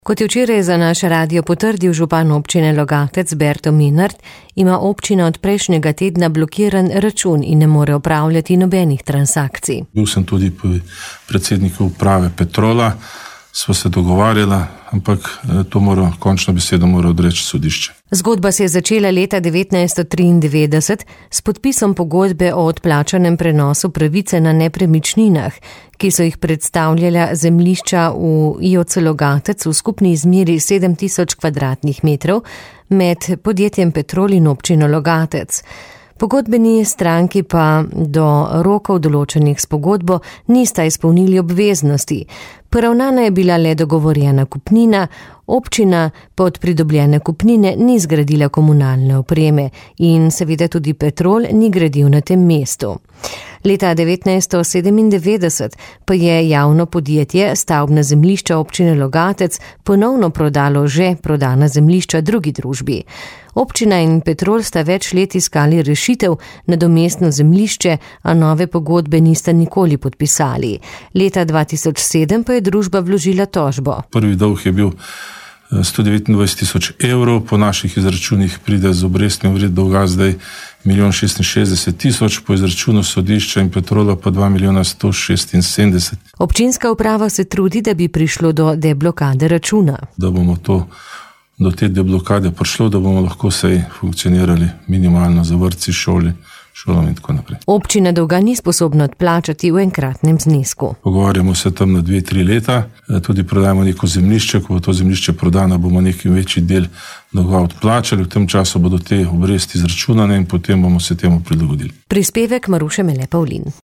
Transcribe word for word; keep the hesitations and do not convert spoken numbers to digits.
Kot je včeraj za naš radio potrdil župan občine Logatec Berto Menart, ima občina od prejšnjega tedna blokiran račun in ne more opravljati nobenih transakcij. Bil sem tudi pri predsedniku uprave Petrola, sva se dogovarjala, ampak to mora, končno besedo mora odreči sodišče. Zgodba se je začela leta devetnajststo triindevetdeset s podpisom pogodbe o odplačanem prenosu pravice na nepremičninah, ki so jih predstavljala zemljišča v I O C Logatec v skupni izmeri sedem tisoč kvadratnih metrov med podjetjem Petrol in občino Logatec. Pogodbeni stranki pa do rokov določenih s pogodbo nista izpolnili obveznosti. Poravnana je bila le dogovorjena kupnina, občina pa od pridobljene kupnine ni zgradila komunalne opreme in seveda tudi Petrol ni gradil na tem mestu. Leta devetnajststo sedemindevetdeset pa je javno podjetje stavbna zemljišča občine Logatec ponovno prodalo že prodana zemljišča drugi družbi. Občina in Petrol sta več let iskali rešitev, nadomestno zemljišče, a nove pogodbe nista nikoli podpisali. Leta dva tisoč sedem pa je družba vložila tožbo. Prvi dolg je bil sto devetindvajset tisoč evrov, po naših izračunih pride z obrestmi vred dolga zdaj milijon šestinšestdeset tisoč, po izračunu sodišča in Petrola pa dva milijona sto šestinsedemdeset. Občinska uprava se trudi, da bi prišlo do deblokade računa. Da bomo to, do te deblokade prišlo, da bomo lahko sej funkcionirali minimalno za vrtci, šoli, šolam in tako naprej. Občina dolga ni sposobna odplačati v enkratnem znesku. Pogovarjamo se tam na dve, tri leta, tudi prodajamo neko zemljišče, ko bo to zemljišče prodano, bomo neki večji del dolga odplačali, v tem času bodo te obresti izračunane in potem bomo se temu prilagodili. Prispevek Maruše Mele Pavlin.